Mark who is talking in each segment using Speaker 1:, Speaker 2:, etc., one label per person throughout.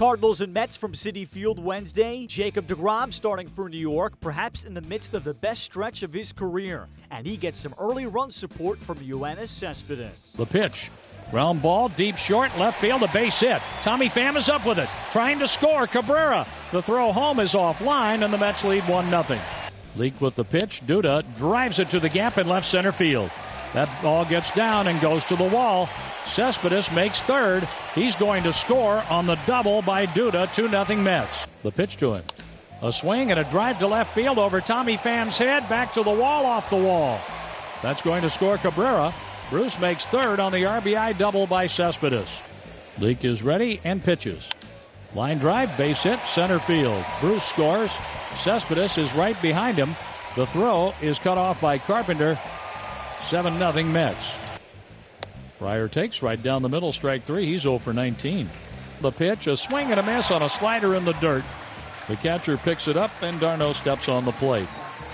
Speaker 1: Cardinals and Mets from Citi Field Wednesday. Jacob deGrom starting for New York, perhaps in the midst of the best stretch of his career. And he gets some early run support from Yoenis Cespedes.
Speaker 2: The pitch. Ground ball, deep short, left field, a base hit. Tommy Pham is up with it, trying to score. Cabrera. The throw home is offline, and the Mets lead 1-0. Leake with the pitch. Duda drives it to the gap in left center field. That ball gets down and goes to the wall. Cespedes makes third. He's going to score on the double by Duda. 2-0 Mets. The pitch to him. A swing and a drive to left field over Tommy Pham's head. Back to the wall, off the wall. That's going to score Cabrera. Bruce makes third on the RBI double by Cespedes. Leake is ready and pitches. Line drive, base hit, center field. Bruce scores. Cespedes is right behind him. The throw is cut off by Carpenter. 7-0 Mets. Fryer takes right down the middle, strike three. He's 0 for 19. The pitch, a swing and a miss on a slider in the dirt. The catcher picks it up, and d'Arnaud steps on the plate.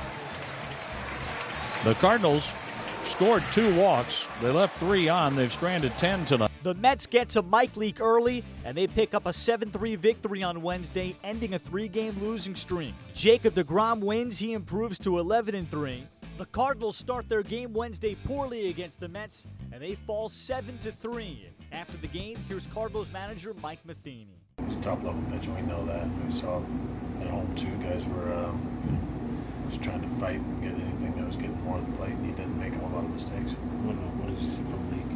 Speaker 2: The Cardinals scored 2 walks. They left 3 on. They've stranded 10 tonight.
Speaker 1: The Mets get to Mike Leake early, and they pick up a 7-3 victory on Wednesday, ending a 3-game losing streak. Jacob deGrom wins. He improves to 11-3. The Cardinals start their game Wednesday poorly against the Mets, and they fall 7-3. After the game, here's Cardinals manager Mike Matheny.
Speaker 3: He's a top-level pitcher. We know that. We saw at home, too. Guys were just trying to fight and get anything that was getting more on the plate, and he didn't make a whole lot of mistakes.
Speaker 4: What did you see from Leake?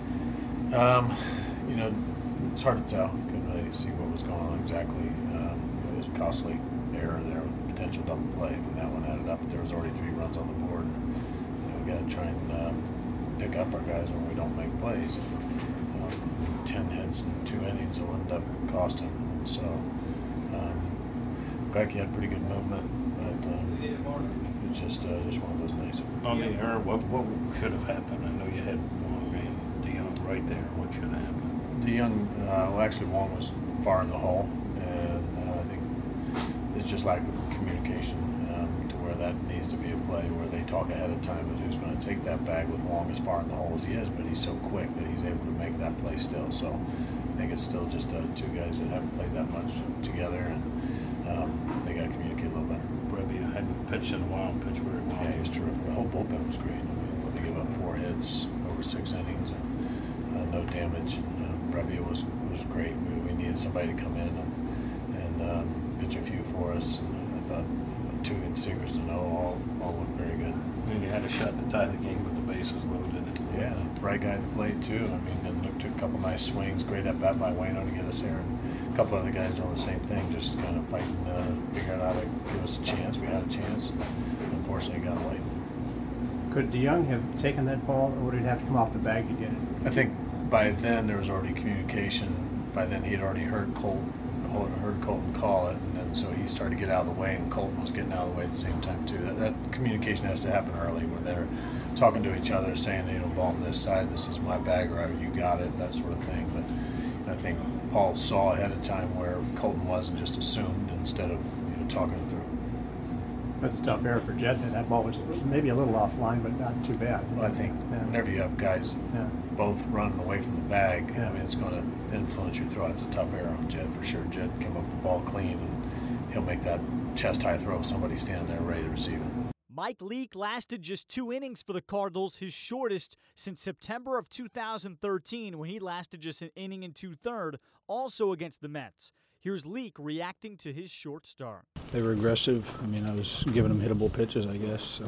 Speaker 3: It's hard to tell. Couldn't really see what was going on exactly. It was a costly error there with a potential double play. I mean, that one added up. There was already 3 runs on the board. And, we got to try and pick up our guys when we don't make plays. 10 hits in 2 innings will end up costing. So, Geikie had pretty good movement, but it's just one of those nights.
Speaker 4: On the error, what should have happened? I know you had Wong and DeYoung right there. What should have happened?
Speaker 3: DeYoung, actually Wong was far in the hole, and I think it's just lack of communication to where that needs to be a play where they talk ahead of time of who's going to take that bag with Wong as far in the hole as he is, but he's so quick that he's able to make that play still. So I think it's still just 2 guys that haven't played that much together, and they got to communicate a little better.
Speaker 4: Brebbia hadn't pitched in a while and pitched very well.
Speaker 3: Yeah, he was terrific. The whole bullpen was great. I mean, they gave up 4 hits over 6 innings and no damage. Brebbia was great. We needed somebody to come in and pitch a few for us. And I thought 2 and Seegers to know all looked very good.
Speaker 4: And you had a shot to tie the game with the bases loaded.
Speaker 3: Yeah, bright guy at the plate too. I mean, and Luke took a couple nice swings. Great at bat by Waino to get us there. And a couple other guys doing the same thing, just kind of fighting, figuring out how to give us a chance. We had a chance. Unfortunately, got away.
Speaker 5: Could DeYoung have taken that ball, or would it have to come off the bag to get it?
Speaker 3: I think by then there was already communication. By then he had already heard Colton call it, and then so he started to get out of the way, and Colton was getting out of the way at the same time too. That communication has to happen early, where they're talking to each other, saying, ball on this side, this is my bag, or you got it, that sort of thing. But I think Paul saw ahead of time where Colton wasn't just assumed instead of talking it through.
Speaker 5: That's a tough error for Jed. That ball was maybe a little offline, but not too bad.
Speaker 3: Well, I think whenever you have guys both running away from the bag, I mean, it's going to influence your throw. It's a tough error on Jed for sure. Jed came up with the ball clean, and he'll make that chest-high throw if somebody's standing there ready to receive it.
Speaker 1: Mike Leake lasted just 2 innings for the Cardinals, his shortest since September of 2013, when he lasted just an inning and 2/3, also against the Mets. Here's Leake reacting to his short start.
Speaker 6: They were aggressive. I mean, I was giving them hittable pitches, I guess. So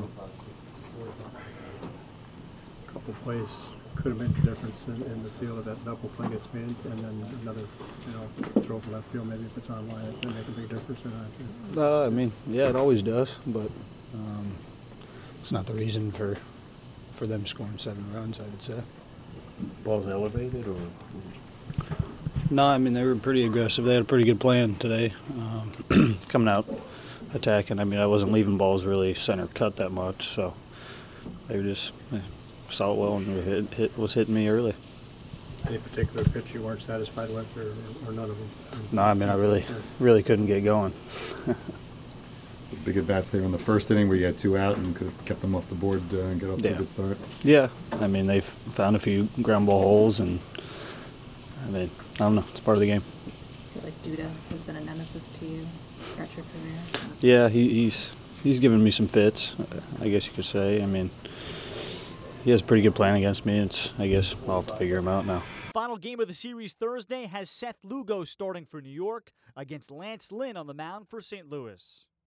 Speaker 5: A couple plays could have made the difference in the field if that double play gets made, and then another, throw from left field. Maybe if it's on line, it can make a big difference or not.
Speaker 6: I mean, yeah, it always does, but it's not the reason for them scoring 7 runs, I would say.
Speaker 4: Ball's elevated, or?
Speaker 6: No, I mean, they were pretty aggressive. They had a pretty good plan today, coming out, attacking. I mean, I wasn't leaving balls really center cut that much, so they were just saw it well and was hitting me early.
Speaker 5: Any particular pitch you weren't satisfied with, or none of them?
Speaker 6: No, I mean, I really couldn't get going.
Speaker 7: Big at bats there in the first inning where you had 2 out and could have kept them off the board and get off to a good start.
Speaker 6: Yeah, I mean, they've found a few ground ball holes, and I mean, I don't know, it's part of the game.
Speaker 8: Like Duda has been a nemesis to you throughout your career?
Speaker 6: Yeah, he's given me some fits, I guess you could say. I mean, he has a pretty good plan against me. I guess I'll have to figure him out now.
Speaker 1: Final game of the series Thursday has Seth Lugo starting for New York against Lance Lynn on the mound for St. Louis.